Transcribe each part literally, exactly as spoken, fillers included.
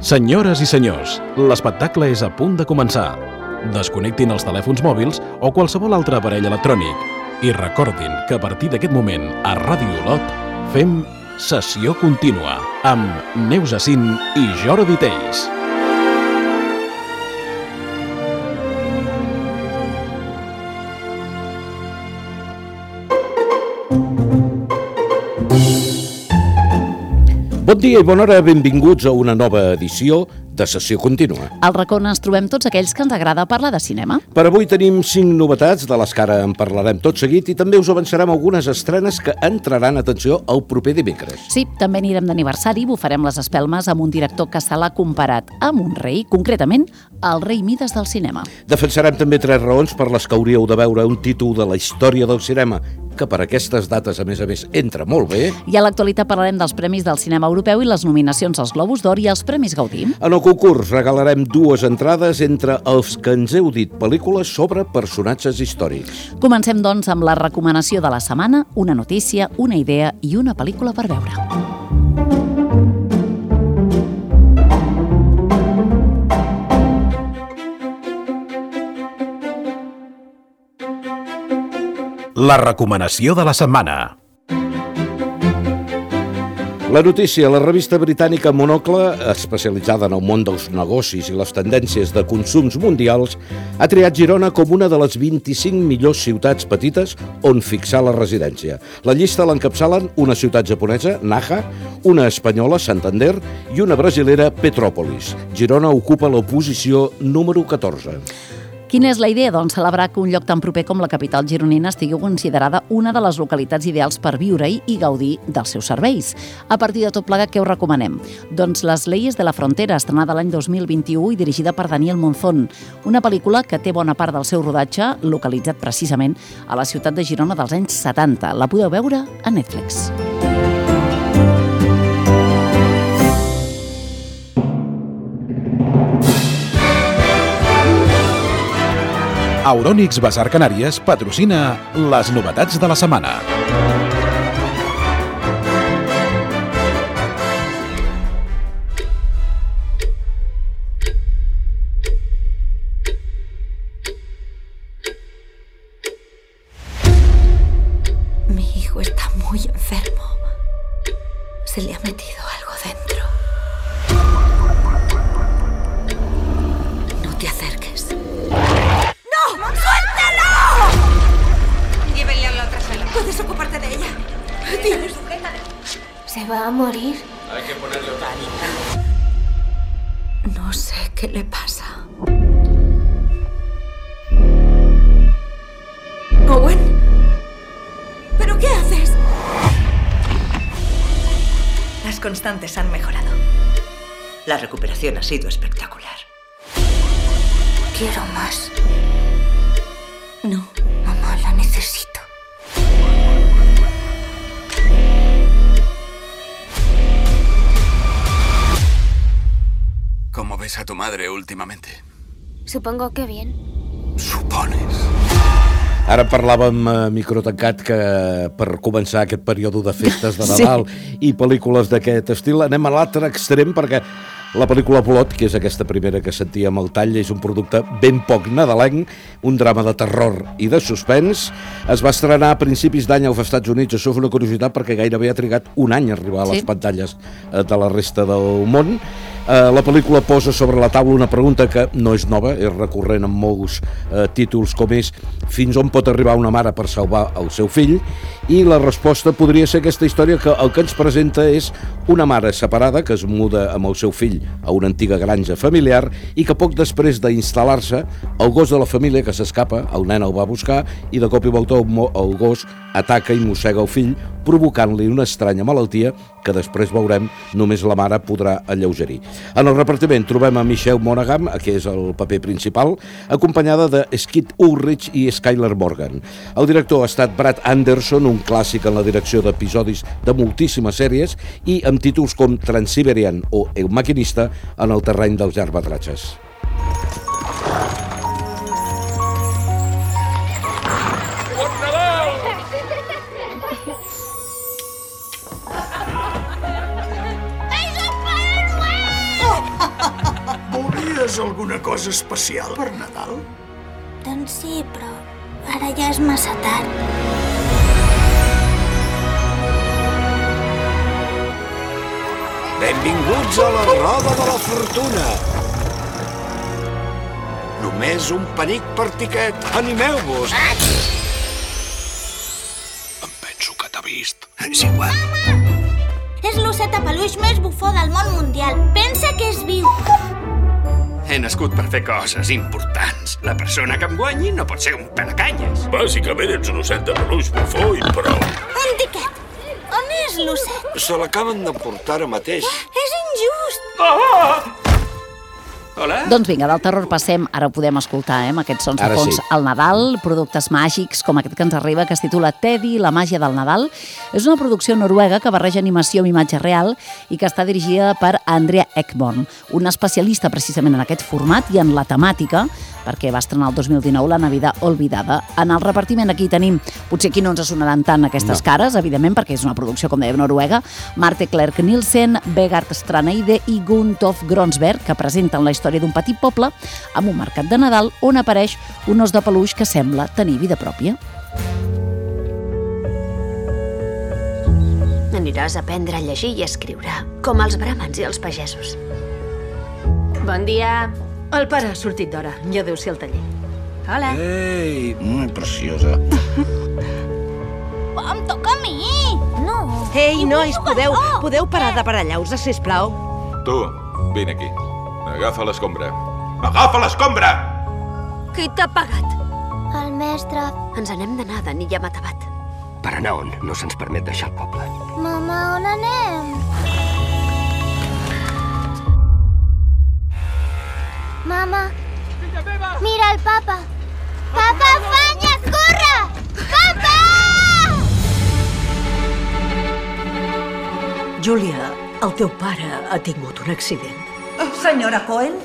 Senyores i senyors, l'espectacle és a punt de començar. Desconnectin els telèfons mòbils o qualsevol altre aparell electrònic i recordin que a partir d'aquest moment a Ràdio Olot fem Sessió Contínua amb Neus Acín i Jordi Tells. Bon dia i bona hora, benvinguts a una nova edició de Sessió Contínua. Al racó ens trobem tots aquells que ens agrada parlar de cinema. Per avui tenim cinc novetats, de les que ara en parlarem tot seguit, i també us avançarem algunes estrenes que entraran, atenció, el proper dimecres. Sí, també anirem d'aniversari, bufarem les espelmes amb un director que se l'ha comparat amb un rei, concretament el rei Mides del cinema. Defensarem també tres raons per les que hauríeu de veure un títol de la història del cinema, que per aquestes dates, a més a més, entra molt bé. I a l'actualitat parlarem dels Premis del Cinema Europeu i les nominacions als Globus d'Or i als Premis Gaudí. En el concurs regalarem dues entrades entre els que ens heu dit pel·lícules sobre personatges històrics. Comencem, doncs, amb la recomanació de la setmana, una notícia, una idea i una pel·lícula per veure. La recomanació de la setmana. La notícia, la revista britànica Monocle, especialitzada en el món dels negocis i les tendències de consums mundials, ha triat Girona com una de les vint-i-cinc millors ciutats petites on fixar la residència. La llista l'encapçalen una ciutat japonesa, Naha, una espanyola, Santander, i una brasilera, Petrópolis. Girona ocupa la posició número catorze. Quina és la idea? Doncs celebrar que un lloc tan proper com la capital gironina estigui considerada una de les localitats ideals per viure-hi i gaudir dels seus serveis. A partir de tot plegat, què us recomanem? Doncs Les leyes de la frontera, estrenada l'any dos mil vint-i-u i dirigida per Daniel Monzón, una pel·lícula que té bona part del seu rodatge localitzat precisament a la ciutat de Girona dels anys setanta. La podeu veure a Netflix. Euronics Basar Canàries patrocina les novetats de la setmana. Mi hijo está muy enfermo. Se le ha metido algo dentro. No te acerques. ¿Puedes ocuparte de ella? Dios. ¿Se va a morir? Hay que ponerle otra. No sé qué le pasa. Owen, ¿pero qué haces? Las constantes han mejorado. La recuperación ha sido espectacular. Quiero más. No. Mamá, la necesito. ¿Cómo ves a tu madre últimamente? Supongo que bien. Supones. Ara parlàvem a micro tancat que per començar aquest període de festes de Nadal sí. i pel·lícules d'aquest estil anem a l'altre extrem, perquè la pel·lícula Polot, que és aquesta primera que sentíem al tall, és un producte ben poc nadalenc, un drama de terror i de suspens. Es va estrenar a principis d'any als Estats Units. Això és una curiositat perquè gairebé ha trigat un any a arribar a les sí. pantalles de la resta del món. Uh, la pel·lícula posa sobre la taula una pregunta que no és nova, és recurrent en molts uh, títols, com és fins on pot arribar una mare per salvar el seu fill, i la resposta podria ser aquesta història que el que ens presenta és una mare separada que es muda amb el seu fill a una antiga granja familiar i que poc després d'instal·lar-se, el gos de la família que s'escapa, el nen el va buscar i de cop i volta el, el gos ataca i mossega el fill, provocant-li una estranya malaltia que després veurem només la mare podrà alleugerir. En el repartiment trobem a Michelle Monaghan, que és el paper principal, acompanyada de Skeet Ulrich i Skyler Morgan. El director ha estat Brad Anderson, un clàssic en la direcció d'episodis de moltíssimes sèries i amb títols com Transsiberian o El maquinista en el terreny dels llargmetratges. Portes alguna cosa especial per Nadal? Doncs sí, però ara ja és massa tard. Benvinguts a la roda de la fortuna. Només un penic per tiquet. Animeu-vos. Em penso que t'ha vist. És igual. Mama! És l'osset de peluix més bufó del món mundial. Pensa que és viu. He nascut per fer coses importants. La persona que em guanyi no pot ser un pelacanyes. Bàsicament ets un osset de peluix bufó i prou. Un tiquet. On és l'osset? Se l'acaben d'emportar ara mateix. És injust. Oh! Hola? Doncs vinga, del terror passem, ara ho podem escoltar, eh, amb aquests sons de Ara fons sí. al Nadal, productes màgics com aquest que ens arriba, que es titula Teddy, la màgia del Nadal. És una producció noruega que barreja animació amb imatge real i que està dirigida per Andrea Ekborn, un especialista precisament en aquest format i en la temàtica, perquè va estrenar el dos mil dinou La Navidad Olvidada. En el repartiment aquí tenim, potser aquí no ens sonaran tant aquestes no. cares, evidentment, perquè és una producció, com dèiem, noruega, Marte Klerk Nielsen, Vegard Straneide i Gunthof Gronsberg, que presenten la història d'un petit poble amb un mercat de Nadal on apareix un os de peluix que sembla tenir vida pròpia. Aniràs a aprendre a llegir i a escriure, com els brahmans i els pagesos. Bon dia. El pare ha sortit d'hora. Ja deu ser al taller. Hola. Ei, mm, preciosa. Em toca a mi. No. Ei, nois, podeu, podeu parar de barallar-vos, sisplau? Tu, vine aquí. Agafa l'escombra. Agafa l'escombra! Qui t'ha pagat? El mestre. Ens anem d'anar, Dani ja m'ha tabat. Per anar on? No se'ns permet deixar el poble. Mama, on anem? Mama, mira el papa. Papa, afanyes, corre! Papa! Júlia, el teu pare ha tingut un accident. Senyora Cohen?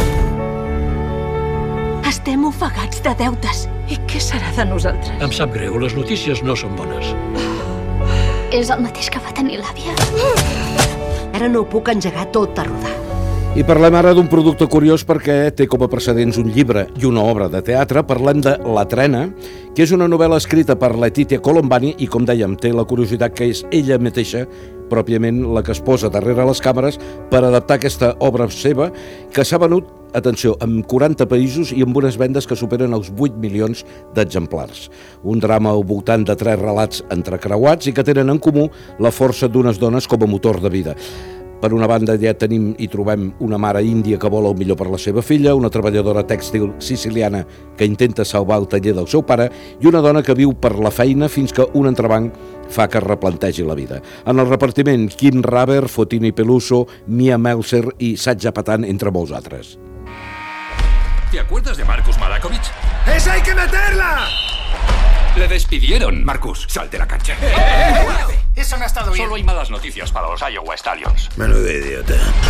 Estem ofegats de deutes. I què serà de nosaltres? Em sap greu, les notícies no són bones. És el mateix que va tenir l'àvia. Ara no ho puc engegar tot a rodar. I parlem ara d'un producte curiós perquè té com a precedents un llibre i una obra de teatre. Parlem de La Trena, que és una novel·la escrita per Letitia Colombani i, com dèiem, té la curiositat que és ella mateixa, pròpiament la que es posa darrere les càmeres per adaptar aquesta obra seva, que s'ha venut, atenció, en quaranta països i amb unes vendes que superen els vuit milions d'exemplars. Un drama al voltant de tres relats entrecreuats i que tenen en comú la força d'unes dones com a motor de vida. Per una banda ja tenim i trobem una mare índia que vol el millor per la seva filla, una treballadora tèxtil siciliana que intenta salvar el taller del seu pare i una dona que viu per la feina fins que un entrebanc fa que replantegi la vida. En el repartiment, Kim Raver, Fotini Peluso, Mia Meltzer i Satya Patan, entre molts altres. ¿Te acuerdas de Marcus Malakovich? ¡Esa hay que meterla! Le despidieron. Marcus, sal de la cancha. ¡Eh, eh, eh! Eso no ha estado bien. Solo hay malas noticias para los Iowa Stallions. Menudo idiota.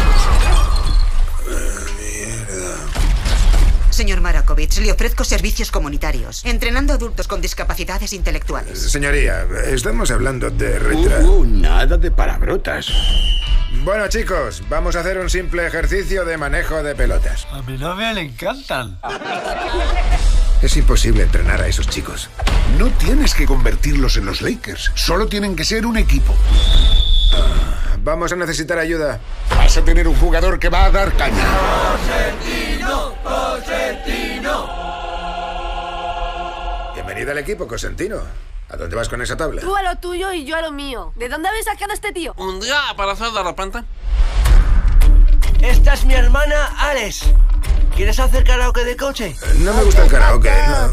Señor Marakovich, le ofrezco servicios comunitarios, entrenando adultos con discapacidades intelectuales. Señoría, estamos hablando de retra... Uh, uh, nada de palabrotas. Bueno, chicos, vamos a hacer un simple ejercicio de manejo de pelotas. A mi novia le encantan. Es imposible entrenar a esos chicos. No tienes que convertirlos en los Lakers. Solo tienen que ser un equipo. Ah, vamos a necesitar ayuda. Vas a tener un jugador que va a dar caña. ¡Cosentino! ¡Cosentino! Bienvenida al equipo, Cosentino. ¿A dónde vas con esa tabla? Tú a lo tuyo y yo a lo mío. ¿De dónde habéis sacado a este tío? Un día apareció de repente. Esta es mi hermana, Alex. ¿Quieres hacer karaoke de coche? No me gusta el karaoke, no.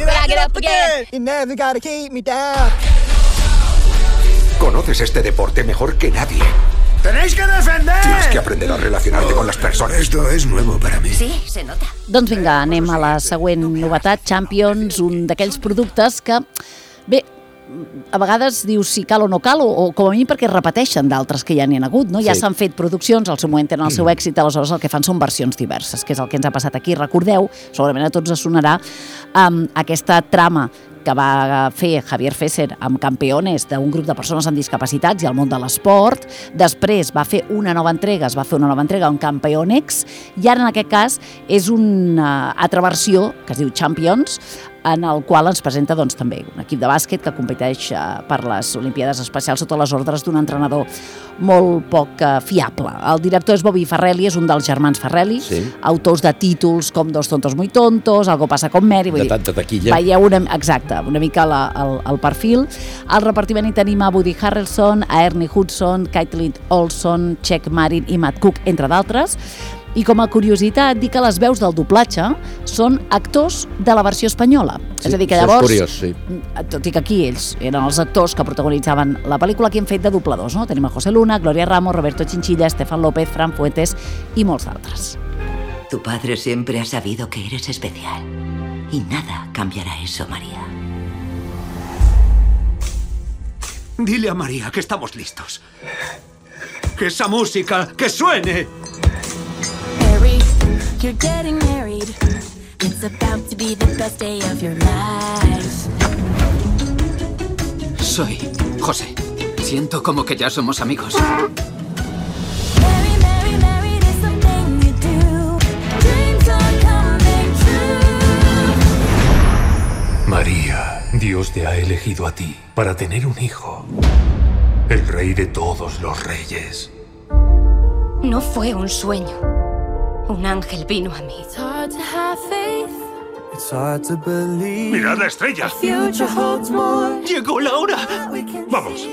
Conoces este deporte mejor que nadie. ¡Tenéis que defender! Tienes que aprender a relacionarte con las personas. Esto es nuevo para mí. Sí, se nota. Doncs vinga, anem a la següent novetat, Champions, un d'aquells productes que, bé, a vegades dius si cal o no cal, o, o com a mínim perquè repeteixen d'altres que ja n'hi ha hagut, no? Ja s'han fet produccions, al seu moment tenen el seu èxit, aleshores el que fan són versions diverses, que és el que ens ha passat aquí. Recordeu, segurament a tots us sonarà, um, aquesta trama que va fer Javier Fesser amb Campeones, d'un grup de persones amb discapacitats i al món de l'esport. Després va fer una nova entrega, es va fer una nova entrega amb Campeonex, i ara en aquest cas és una altra versió que es diu Champions, en el qual ens presenta doncs, també un equip de bàsquet que competeix eh, per les Olimpíades Especials sota les ordres d'un entrenador molt poc eh, fiable. El director és Bobby Farrelly, és un dels germans Farrelly, sí. Autors de títols com Dos tontos muy tontos, Algo pasa con Mary... De tanta taquilla. Veieu una, exacte, una mica la, el, el perfil. Al repartiment hi tenim a Woody Harrelson, a Ernie Hudson, Kaitlyn Olson, Check Marin i Matt Cook, entre d'altres. I com a curiositat, dir que les veus del doblatge són actors de la versió espanyola. Sí, és a dir, que llavors, és curiós, sí. Tot i que aquí ells eren els actors que protagonitzaven la pel·lícula, aquí han fet de dobladors, no? Tenim a José Luna, Gloria Ramos, Roberto Chinchilla, Estefan López, Fran Fuentes i molts d'altres. Tu padre siempre ha sabido que eres especial. Y nada cambiará eso, María. Dile a María que estamos listos. Que esa música, que suene. Harry, you're getting married. It's about to be the best day of your life. Soy José. Siento como que ya somos amigos. Mary, Mary, married is something you do. Dreams are coming true. María, Dios te ha elegido a ti para tener un hijo. El rey de todos los reyes. No fue un sueño. Un ángel vino a mí. ¡Mirad la estrella! ¡Llegó la hora! ¡Vamos!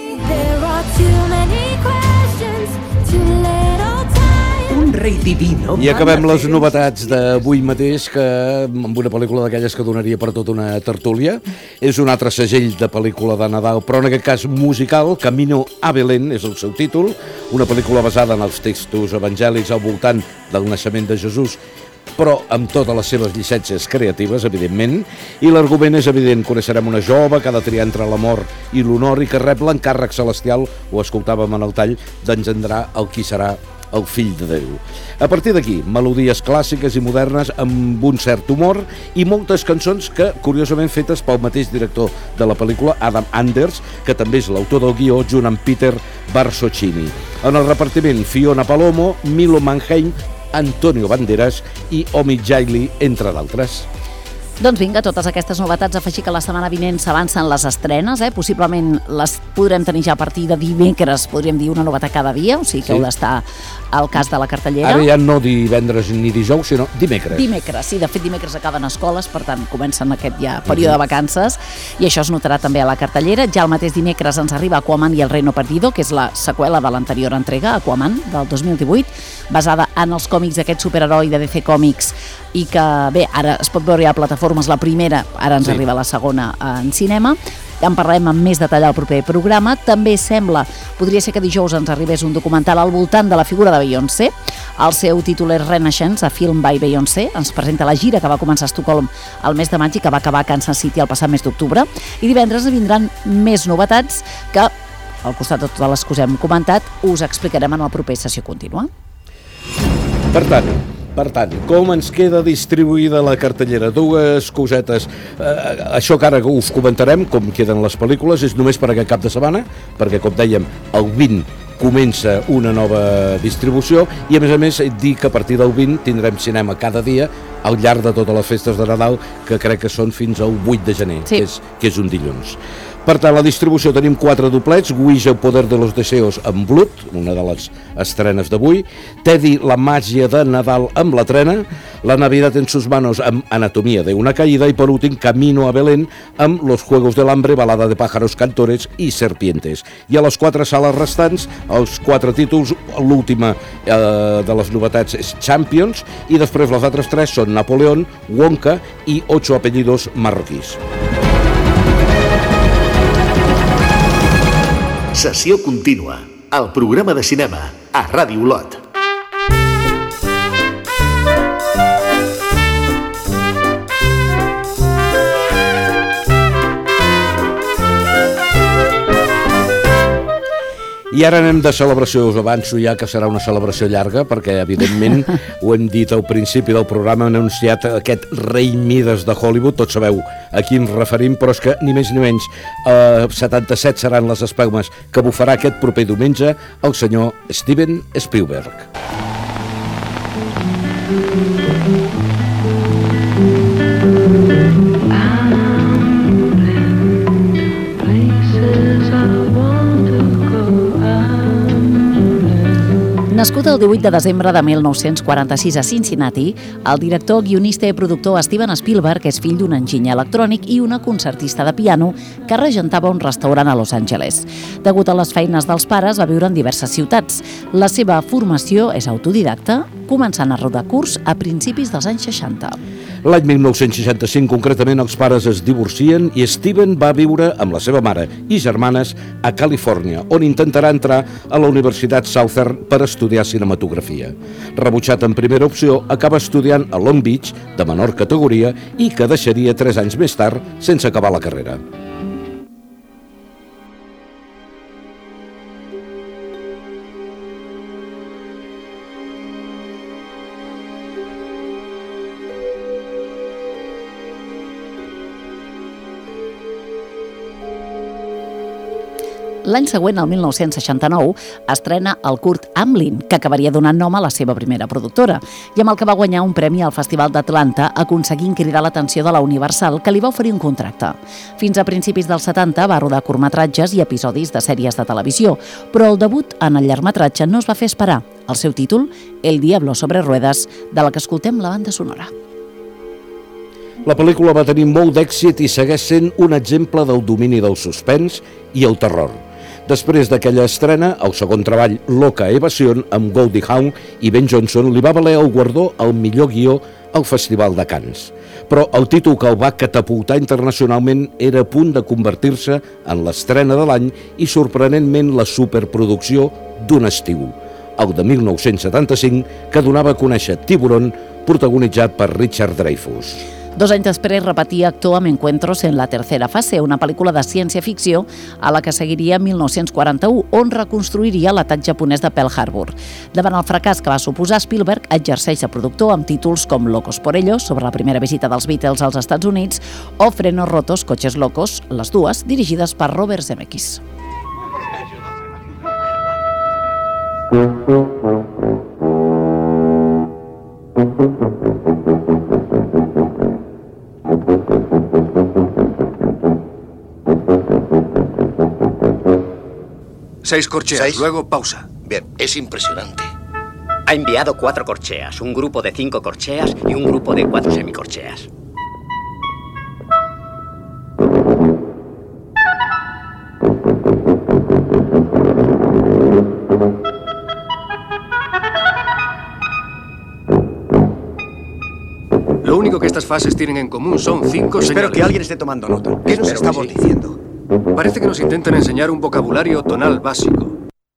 Un rei divino. I acabem les novetats d'avui mateix, que amb una pel·lícula d'aquelles que donaria per tota una tertúlia. És un altre segell de pel·lícula de Nadal, però en aquest cas musical. Camino a Belén és el seu títol, una pel·lícula basada en els textos evangèlics al voltant del naixement de Jesús, però amb totes les seves llicències creatives, evidentment, i l'argument és evident. Coneixerem una jove que ha de triar entre l'amor i l'honor i que rep l'encàrrec celestial, ho escoltàvem en el tall, d'engendrar el qui serà el fill de Déu. A partir d'aquí, melodies clàssiques i modernes amb un cert humor i moltes cançons que, curiosament, fetes pel mateix director de la pel·lícula, Adam Anders, que també és l'autor del guió, junt amb Peter Barsocchini. En el repartiment, Fiona Palomo, Milo Manheim, Antonio Banderas i Omi Jaili, entre d'altres. Doncs vinga, totes aquestes novetats, afegir que la setmana vinent s'avancen les estrenes, eh? Possiblement les podrem tenir ja a partir de dimecres, podríem dir una novetat cada dia, o sigui que sí. Heu d'estar al cas de la cartellera. Ara ja no divendres ni dijous, sinó dimecres. Dimecres, sí, de fet dimecres acaben escoles, per tant comencen aquest ja període de vacances, i això es notarà també a la cartellera. Ja el mateix dimecres ens arriba Aquaman i el Reino Perdido, que és la seqüela de l'anterior entrega, Aquaman, del dos mil divuit, basada en els còmics d'aquest superheroi de D C Comics, i que, bé, ara es pot veure ja a plataformes la primera, ara ens sí. arriba la segona en cinema. En parlarem amb més detall al proper programa. També sembla, podria ser que dijous ens arribés un documental al voltant de la figura de Beyoncé. El seu títol és Renaissance, a Film by Beyoncé. Ens presenta la gira que va començar a Estocolm el mes de maig i que va acabar a Kansas City el passat mes d'octubre. I divendres vindran més novetats que, al costat de totes les que us hem comentat, us explicarem en la propera sessió contínua. Per tant, Per tant, com ens queda distribuïda la cartellera? Dues cosetes. Eh, això que ara us comentarem, com queden les pel·lícules, és només per aquest cap de setmana, perquè, com dèiem, el vint comença una nova distribució i, a més a més, dir que a partir del vint tindrem cinema cada dia al llarg de totes les festes de Nadal, que crec que són fins al vuit de gener, sí. que, és, que és un dilluns. Per tant, la distribució tenim quatre doblets: Ouija, el poder de los deseos amb Blood, una de les estrenes d'avui, Teddy, la màgia de Nadal amb la trena, La Navidad en sus manos amb Anatomía de una caída i, per últim, Camino a Belén amb Los Juegos del Hambre, Balada de pájaros, cantores i serpientes. I a les quatre sales restants, els quatre títols, l'última eh, de les novetats és Champions, i després les altres tres són Napoleón, Wonka i Ocho apellidos marroquís. Sessió contínua, el programa de cinema a Ràdio Olot. I ara anem de celebració. Us avanço ja que serà una celebració llarga, perquè, evidentment, ho hem dit al principi del programa, hem anunciat aquest rei Mides de Hollywood. Tots sabeu a qui ens referim, però és que ni més ni menys eh, setanta-set seran les espelmes que bufarà aquest proper diumenge el senyor Steven Spielberg. Nascut el divuit de desembre de mil nou-cents quaranta-sis a Cincinnati, el director, guionista i productor Steven Spielberg és fill d'un enginyer electrònic i una concertista de piano que regentava un restaurant a Los Angeles. Degut a les feines dels pares, va viure en diverses ciutats. La seva formació és autodidacta, començant a rodar curs a principis dels anys seixanta. L'any mil nou-cents seixanta-cinc, concretament, els pares es divorcien i Steven va viure amb la seva mare i germanes a Califòrnia, on intentarà entrar a la Universitat Southern per estudiar cinematografia. Rebutjat en primera opció, acaba estudiant a Long Beach, de menor categoria, i que deixaria tres anys més tard sense acabar la carrera. L'any següent, el mil nou-cents seixanta-nou, estrena el curt Amblin, que acabaria donant nom a la seva primera productora, i amb el que va guanyar un premi al Festival d'Atlanta, aconseguint cridar l'atenció de la Universal, que li va oferir un contracte. Fins a principis dels setanta va rodar curtmetratges i episodis de sèries de televisió, però el debut en el llargmetratge no es va fer esperar. El seu títol, El diablo sobre ruedas, de la que escoltem la banda sonora. La pel·lícula va tenir molt d'èxit i segueix sent un exemple del domini del suspens i el terror. Després d'aquella estrena, el segon treball, Loca Evasion, amb Goldie Hawn i Ben Johnson, li va valer el guardó al millor guió al Festival de Cannes. Però el títol que el va catapultar internacionalment era a punt de convertir-se en l'estrena de l'any i, sorprenentment, la superproducció d'un estiu, el de mil nou-cents setanta-cinc, que donava a conèixer Tiburón, protagonitzat per Richard Dreyfuss. Dos anys després repetia actor amb Encuentros en la tercera fase, una pel·lícula de ciència-ficció a la que seguiria mil nou-cents quaranta-u, on reconstruiria l'atac japonès de Pearl Harbor. Davant el fracàs que va suposar, Spielberg exerceix de productor amb títols com Locos por ellos, sobre la primera visita dels Beatles als Estats Units, o Frenos rotos, Coches locos, les dues dirigides per Robert Zemeckis. Seis corcheas, ¿Seis? Luego pausa. Bien, es impresionante. Ha enviado cuatro corcheas, un grupo de cinco corcheas y un grupo de cuatro semicorcheas. Lo único que estas fases tienen en común son cinco señales. Espero que alguien esté tomando nota. ¿Qué nos estamos sí. diciendo? Parece que nos intentan enseñar un vocabulario tonal básico.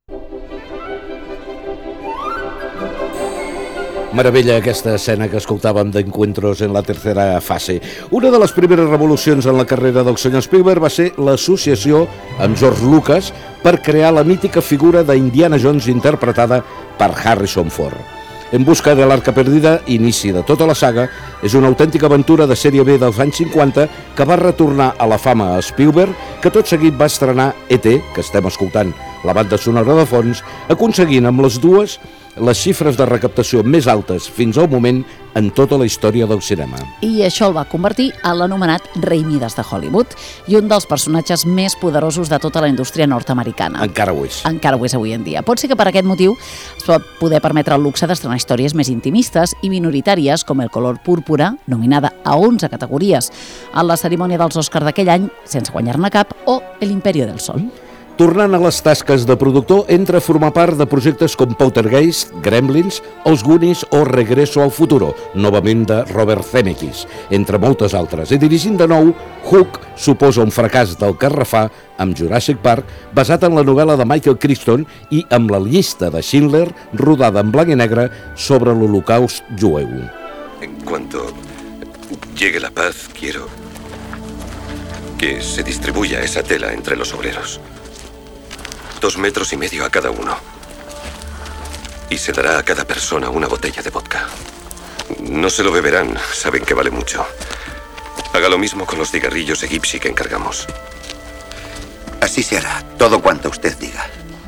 Meravella aquesta escena que escoltàvem d'Encuentros en la tercera fase. Una de les primeres revolucions en la carrera del senyor Spielberg va ser l'associació amb George Lucas per crear la mítica figura d'Indiana Jones interpretada per Harrison Ford. En busca de l'Arca Perdida, inici de tota la saga, és una autèntica aventura de sèrie B dels anys cinquanta que va retornar a la fama a Spielberg, que tot seguit va estrenar E T, que estem escoltant la banda sonora de fons, aconseguint amb les dues les xifres de recaptació més altes fins al moment en tota la història del cinema. I això el va convertir en l'anomenat Rei Mides de Hollywood i un dels personatges més poderosos de tota la indústria nord-americana. Encara ho és. Encara ho és avui en dia. Pot ser que per aquest motiu es pot poder permetre el luxe d'estrenar històries més intimistes i minoritàries com El color púrpura, nominada a onze categories en la cerimònia dels Oscars d'aquell any, sense guanyar-ne cap, o El imperio del sol. Tornant a les tasques de productor, entra a formar part de projectes com Poltergeist, Gremlins, Els Goonies o Regreso al futuro, novament de Robert Zemeckis, entre moltes altres. I dirigint de nou, Hook suposa un fracàs del que refà amb Jurassic Park, basat en la novel·la de Michael Crichton i amb la llista de Schindler, rodada en blanc i negre sobre l'Holocaust jueu. En cuanto llegue la paz, quiero que se distribuya esa tela entre los obreros. dos metros y medio a cada uno. Y se dará a cada persona una botella de vodka. No se lo beberán, saben que vale mucho. Haga lo mismo con los cigarrillos de Gypsy que encargamos. Así se hará, todo cuanto usted diga.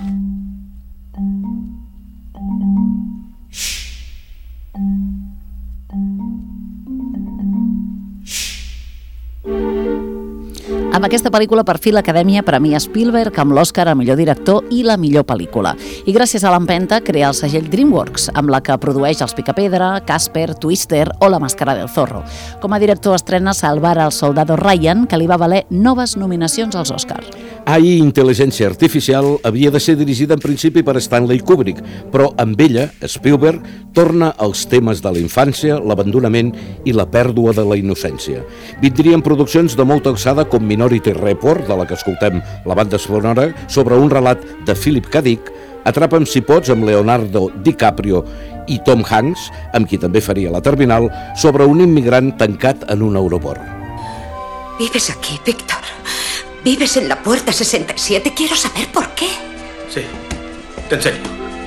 Amb aquesta pel·lícula, per fi, l'Acadèmia premia Spielberg amb l'Oscar a millor director i la millor pel·lícula. I gràcies a l'empenta crea el segell DreamWorks, amb la que produeix Els Picapedra, Casper, Twister o La màscara del zorro. Com a director estrena Salvar al soldado Ryan, que li va valer noves nominacions als Oscar. A I, Intel·ligència Artificial, havia de ser dirigida en principi per Stanley Kubrick, però amb ella, Spielberg, torna als temes de la infància, l'abandonament i la pèrdua de la innocència. Vindrien produccions de molta alçada com Minority Report, de la que escoltem la banda sonora, sobre un relat de Philip K. Dick, Atrapa'm si pots, amb Leonardo DiCaprio i Tom Hanks, amb qui també faria La Terminal, sobre un immigrant tancat en un aeroport. Vives aquí, Víctor. Vives en la puerta sesenta y siete. Quiero saber por qué. Sí, te enseño.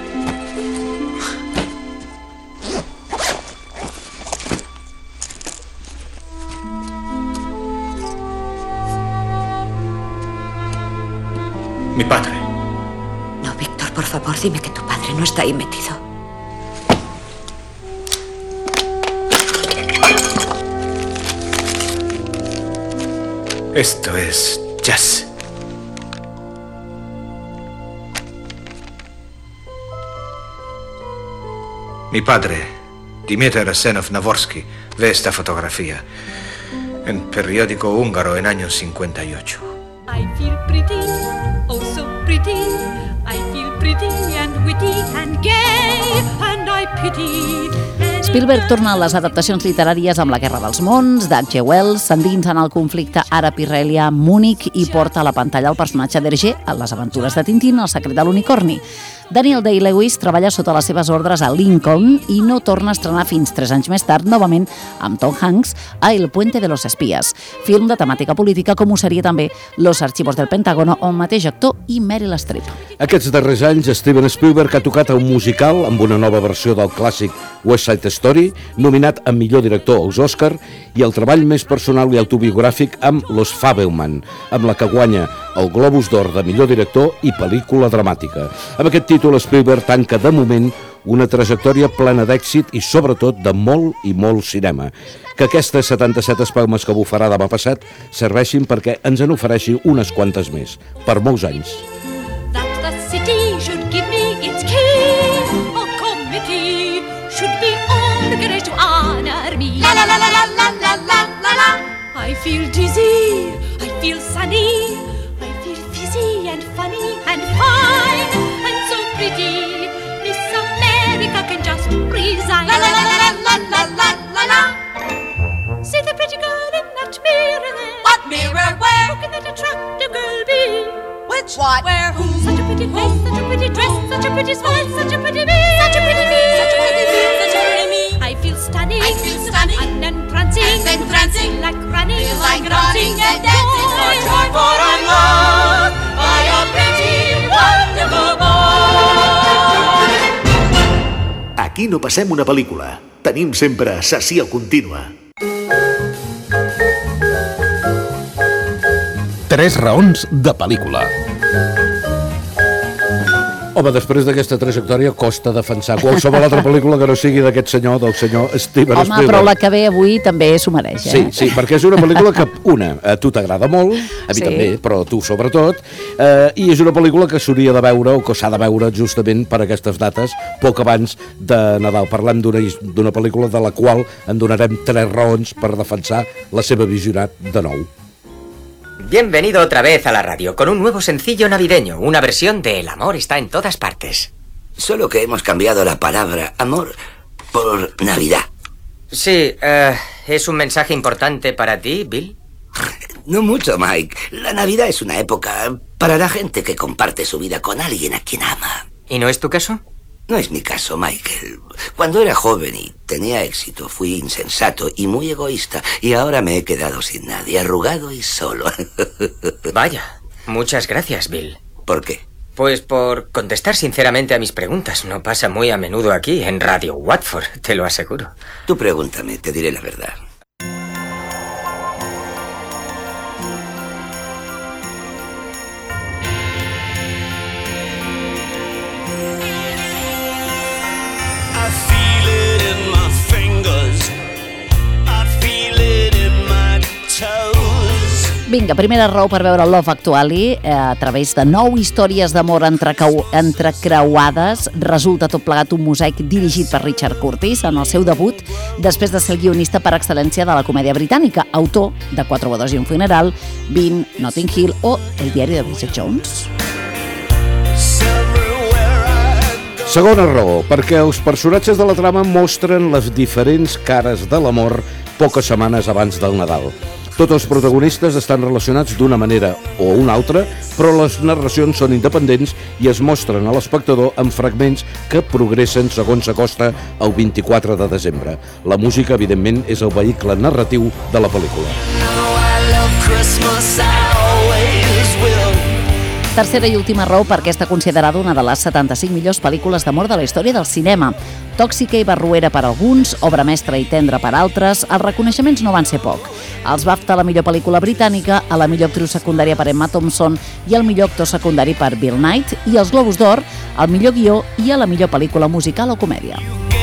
Mi padre. No, Víctor, por favor, dime que tu padre no está ahí metido. Esto es jazz. Mi padre, Dimitar Asenov Navorsky, ve esta fotografía en periódico húngaro en años cincuenta y ocho. I feel pretty, oh so pretty. I feel pretty and witty and gay, and I pity. Spielberg torna a les adaptacions literàries amb La guerra dels mons, d'H G Wells, s'endinsa en el conflicte àrab-israelià amb Múnich i porta a la pantalla el personatge d'Hergé a les aventures de Tintín, El secret de l'unicorni. Daniel Day-Lewis treballa sota les seves ordres a Lincoln i no torna a estrenar fins tres anys més tard, novament amb Tom Hanks, a El puente de los espías, film de temàtica política com ho seria també Los archivos del Pentágono, on mateix actor i Meryl Streep. Aquests darrers anys, Steven Spielberg ha tocat a un musical amb una nova versió del clàssic West Side Story, nominat a millor director als Oscar, i el treball més personal i autobiogràfic amb Los Fabelman, amb la que guanya el Globus d'Or de millor director i pel·lícula dramàtica. Amb aquest títol, Spielberg tanca de moment una trajectòria plena d'èxit i sobretot de molt i molt cinema. Que aquestes setanta-set espelmes que bufarà demà passat serveixin perquè ens en ofereixi unes quantes més, per molts anys. That the city should give me its key. A committee should be organized to honor me. La la la la la la la la la la. I feel dizzy, I feel sunny, I feel fizzy and funny and fine and so pretty. Miss America can just resign. La la la la la la la la la. See the pretty girl in that mirror there. What mirror? Where? Who can that attractive girl be? Which? What? Where? Who? Such a pretty face, such a pretty dress, such a pretty smile, such a pretty me, such a pretty me, such a pretty me, such a pretty me. I feel stunning, I feel stunning, and entrancing, and entrancing, like running, feel like running and dancing, for joy, for I'm loved by a pretty, wonderful boy. Aquí no passem una pel·lícula. Tenim sempre sessió contínua. Tres raons de pel·lícula. Home, després d'aquesta trajectòria costa defensar qualsevol altra pel·lícula que no sigui d'aquest senyor, del senyor Steven Spielberg. Home, però la que ve avui també s'ho mereix, eh? Sí, sí, perquè és una pel·lícula que, una, a tu t'agrada molt, a mi Sí. també, però a tu sobretot, eh, i és una pel·lícula que s'hauria de veure, o que s'ha de veure justament per aquestes dates, poc abans de Nadal. Parlem d'una d'una pel·lícula de la qual en donarem tres raons per defensar la seva visionat de nou. Bienvenido otra vez a la radio con un nuevo sencillo navideño, una versión de El amor está en todas partes. Solo que hemos cambiado la palabra amor por Navidad. Sí, uh, ¿es un mensaje importante para ti, Bill? No mucho, Mike. La Navidad es una época para la gente que comparte su vida con alguien a quien ama. ¿Y no es tu caso? No es mi caso, Michael. Cuando era joven y tenía éxito, fui insensato y muy egoísta. Y ahora me he quedado sin nadie, arrugado y solo. Vaya, muchas gracias, Bill. ¿Por qué? Pues por contestar sinceramente a mis preguntas. No pasa muy a menudo aquí, en Radio Watford, te lo aseguro. Tú pregúntame, te diré la verdad. Vinga, primera raó per veure Love Actually eh, a través de nou històries d'amor entrecau- entrecreuades. Resulta tot plegat un mosaic dirigit per Richard Curtis en el seu debut, després de ser el guionista per excel·lència de la comèdia britànica, autor de Quatre bodes i un funeral, Bean, Notting Hill o El diari de Bridget Jones. Segona raó, perquè els personatges de la trama mostren les diferents cares de l'amor poques setmanes abans del Nadal. Tots els protagonistes estan relacionats d'una manera o una altra, però les narracions són independents i es mostren a l'espectador en fragments que progressen segons s'acosta el vint-i-quatre de desembre. La música, evidentment, és el vehicle narratiu de la pel·lícula. Tercera i última raó perquè està considerada una de les setanta-cinc millors pel·lícules d'amor de la història del cinema. Tòxica i barroera per alguns, obra mestra i tendra per altres, els reconeixements no van ser poc. Els BAFTA a la millor pel·lícula britànica, a la millor actriu secundària per Emma Thompson i al millor actor secundari per Bill Knight, i els Globus d'Or, al millor guió i a la millor pel·lícula musical o comèdia.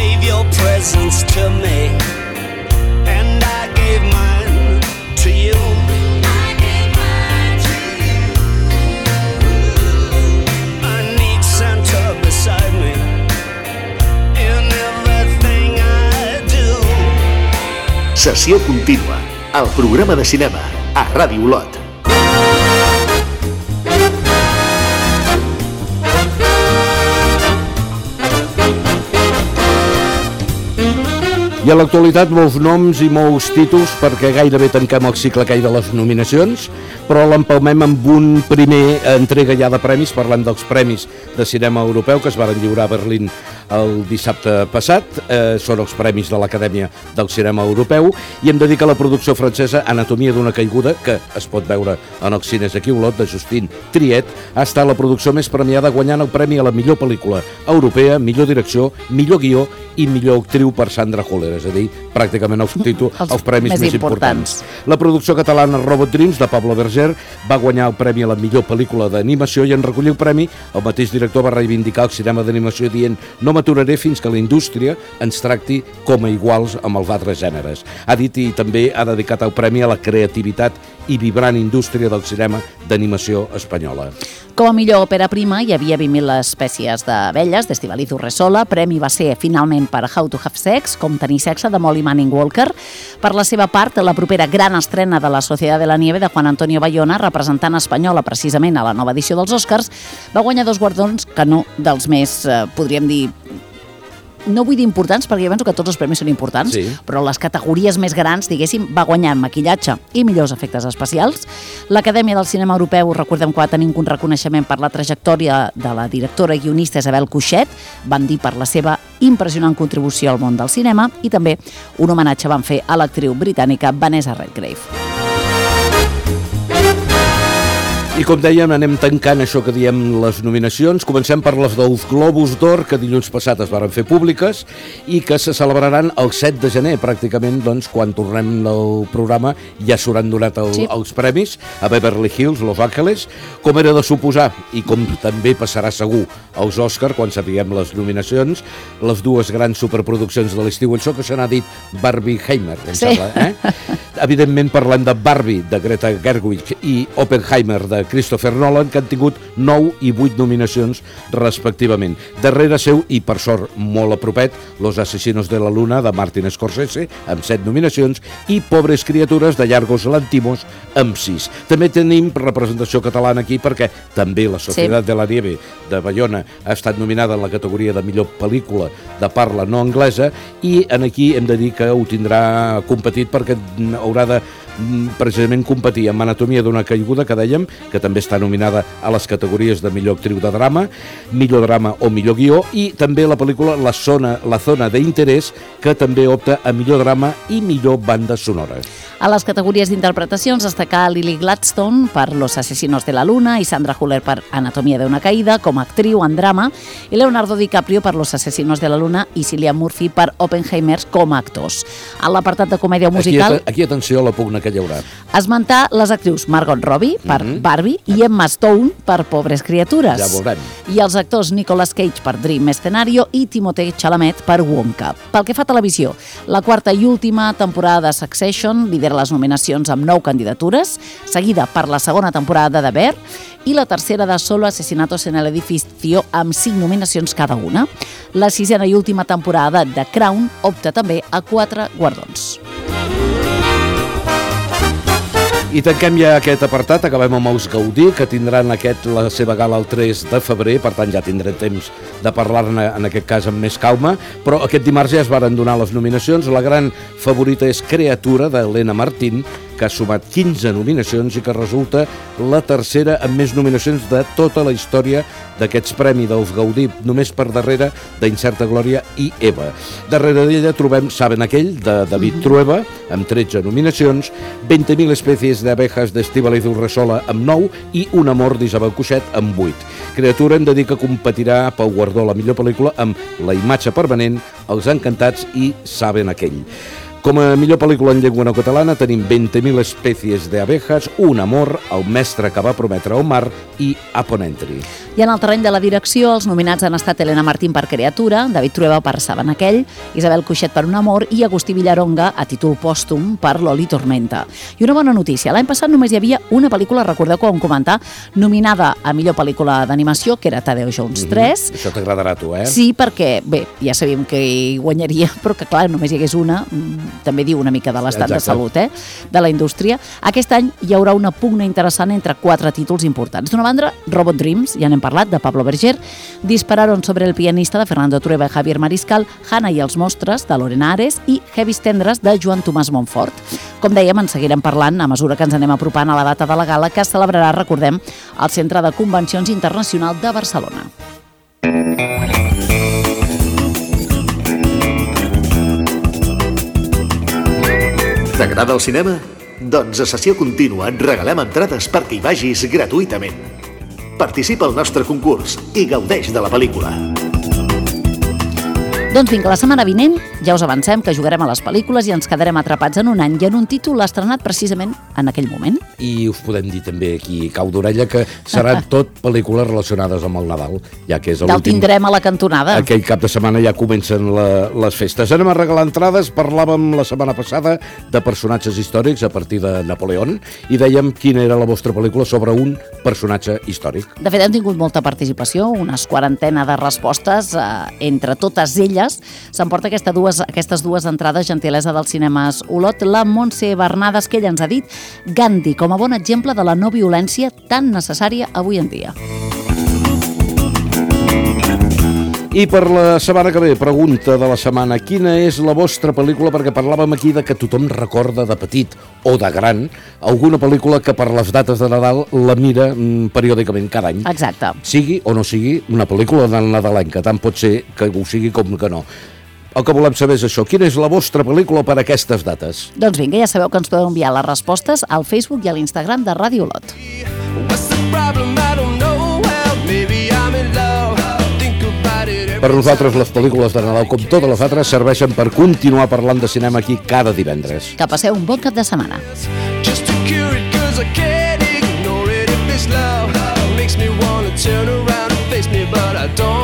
Sessió contínua, el programa de cinema a Ràdio Olot. I a l'actualitat molts noms i molts títols perquè gairebé tanquem el cicle aquell de les nominacions, però l'empalmem amb un primer entrega ja de premis, parlant dels Premis de Cinema Europeu que es van lliurar a Berlín el dissabte passat. Eh, són els Premis de l'Acadèmia del Cinema Europeu i hem de dir que la producció francesa Anatomia d'una caiguda, que es pot veure en els cines aquí a Olot, de Justine Triet, ha estat la producció més premiada, guanyant el premi a la millor pel·lícula europea, millor direcció, millor guió i millor actriu per Sandra Hüller, és a dir, pràcticament els, títol, els, els premis més, més importants. importants. La producció catalana Robot Dreams, de Pablo Berger, va guanyar el premi a la millor pel·lícula d'animació i en recollir el premi, el mateix director va reivindicar el cinema d'animació dient: no m'aturaré fins que la indústria ens tracti com a iguals amb els altres gèneres. Ha dit i també ha dedicat el premi a la creativitat i vibrant indústria del cinema d'animació espanyola. Com a millor òpera prima hi havia vint mil espècies d'abelles, d'Estivaliz Urresola. Premi va ser finalment per How to Have Sex, Com tenir sexe, de Molly Manning Walker. Per la seva part, la propera gran estrena de La Sociedad de la Nieve, de Juan Antonio Bayona, representant espanyola precisament a la nova edició dels Oscars, va guanyar dos guardons que no dels més, eh, podríem dir, no vull dir importants, perquè jo penso que tots els premis són importants, sí, però les categories més grans, diguéssim, va guanyar en maquillatge i millors efectes especials. L'Acadèmia del Cinema Europeu, recordem que va tenir un reconeixement per la trajectòria de la directora i guionista Isabel Cuixet, van dir per la seva impressionant contribució al món del cinema, i també un homenatge van fer a l'actriu britànica Vanessa Redgrave. I com dèiem, anem tancant això que diem les nominacions. Comencem per les dels Globus d'Or, que dilluns passat es varen fer públiques i que se celebraran el set de gener, pràcticament, doncs, quan tornem al programa ja s'hauran donat el, sí. els premis a Beverly Hills, Los Angeles, com era de suposar, i com també passarà segur als Oscar quan sapiguem les nominacions, les dues grans superproduccions de l'estiu. Això que se n'ha dit Barbieheimer, em sí. sembla, eh? Evidentment parlem de Barbie, de Greta Gerwig, i Oppenheimer, de Christopher Nolan, que han tingut nou i vuit nominacions respectivament. Darrere seu, i per sort molt a propet, Los Asesinos de la Luna, de Martin Scorsese, amb set nominacions, i Pobres criatures, de Yorgos Lanthimos, amb sis. També tenim representació catalana aquí, perquè també La Sociedad sí. de la Nieve, de Bayona, ha estat nominada en la categoria de millor pel·lícula de parla no anglesa, i en aquí hem de dir que ho tindrà competit perquè haurà de precisament competir amb Anatomia d'una caiguda, que dèiem, que també està nominada a les categories de millor actriu de drama, millor drama o millor guió, i també la pel·lícula La zona, la zona d'interès, que també opta a millor drama i millor banda sonora. A les categories d'interpretacions destacar Lily Gladstone per Los asesinos de la luna i Sandra Hüller per Anatomia d'una caïda com a actriu en drama i Leonardo DiCaprio per Los asesinos de la luna i Cillian Murphy per Oppenheimers com a actors. A l'apartat de comèdia musical... Aquí, aquí atenció a la pugna que hi haurà. Esmentar les actrius Margot Robbie per mm-hmm. Barbie i Emma Stone per Pobres criatures. Ja veurem. I els actors Nicolas Cage per Dream Scenario i Timothée Chalamet per Wonka. Pel que fa a televisió, la quarta i última temporada de Succession lidera les nominacions amb nou candidatures, seguida per la segona temporada de Bear i la tercera de Solo asesinatos en el edificio amb cinc nominacions cada una. La sisena i última temporada de Crown opta també a quatre guardons. I tanquem ja aquest apartat, acabem amb els Gaudí, que tindran aquest, la seva gala el tres de febrer, per tant ja tindrem temps de parlar-ne, en aquest cas amb més calma, però aquest dimarts ja es varen donar les nominacions. La gran favorita és Creatura, d'Helena Martín, que ha sumat quinze nominacions i que resulta la tercera amb més nominacions de tota la història d'aquests premis dels Gaudí, només per darrere d'Incerta Glòria i Eva. Darrere d'ella trobem Saben aquell, de David Trueba, amb tretze nominacions, veinte mil especies d'abejas d'Estíbaliz Urresola amb nou i Un amor d'Isabel Cuixet amb vuit. Creatura hem de dir que competirà pel guardó a la millor pel·lícula amb La imatge permanent, Els encantats i Saben aquell. Com a millor pel·lícula en llengua no catalana tenim veinte mil especies d'abejas, Un amor, El mestre que va prometre el mar i Upon Entry. I en el terreny de la direcció, els nominats han estat Helena Martín per Creatura, David Trueba per Saben aquell, Isabel Cuixet per Un amor i Agustí Villaronga, a títol pòstum, per Loli Tormenta. I una bona notícia, l'any passat només hi havia una pel·lícula, recordeu que ho vam comentar, nominada a millor pel·lícula d'animació, que era Tadeu Jones tres. Mm-hmm. Això t'agradarà a tu, eh? Sí, perquè, bé, ja sabíem que hi guanyaria, però que clar, només hi hagués una, també diu una mica de l'estat de salut, eh, de la indústria. Aquest any hi haurà una pugna interessant entre quatre títols importants. D'una banda, Robot Dreams, ja n'hem parlat, de Pablo Berger, Dispararon sobre el pianista, de Fernando Trueba i Javier Mariscal, Hannah i els mostres, de Lorena Ares, i Heavis tendres, de Joan Tomàs Montfort. Com dèiem, en seguirem parlant a mesura que ens anem apropant a la data de la gala, que es celebrarà, recordem, al Centre de Convencions Internacional de Barcelona. T'agrada el cinema? Doncs a Sessió Contínua et regalem entrades perquè hi vagis gratuïtament. Participa al nostre concurs i gaudeix de la pel·lícula. Doncs vinga, la setmana vinent ja us avancem que jugarem a les pel·lícules i ens quedarem atrapats en un any i en un títol estrenat precisament en aquell moment. I us podem dir també aquí, cau d'orella, que seran tot pel·lícules relacionades amb el Nadal, ja que és l'últim... Ja el tindrem a la cantonada. Aquell cap de setmana ja comencen la, les festes. Anem a regalar entrades, parlàvem la setmana passada de personatges històrics a partir de Napoleón i dèiem quina era la vostra pel·lícula sobre un personatge històric. De fet, hem tingut molta participació, unes quarantena de respostes, eh, entre totes elles s'emporta aquesta dues, aquestes dues entrades, gentilesa dels cinemes Olot, la Montse Bernades, que ella ens ha dit Gandhi, com a bon exemple de la no violència tan necessària avui en dia. I per la setmana que ve, pregunta de la setmana, quina és la vostra pel·lícula, perquè parlàvem aquí de que tothom recorda de petit o de gran alguna pel·lícula que per les dates de Nadal la mira mm, periòdicament cada any. Exacte. Sigui o no sigui una pel·lícula de nadalenca, tant pot ser que ho sigui com que no. El que volem saber és això, quina és la vostra pel·lícula per a aquestes dates? Doncs vinga, ja sabeu que ens podeu enviar les respostes al Facebook i a l'Instagram de Ràdio Olot. Per nosaltres, les pel·lícules de Nadal, com totes les altres, serveixen per continuar parlant de cinema aquí cada divendres. Que passeu un bon cap de setmana. Makes me wanna turn around and face me, but I don't.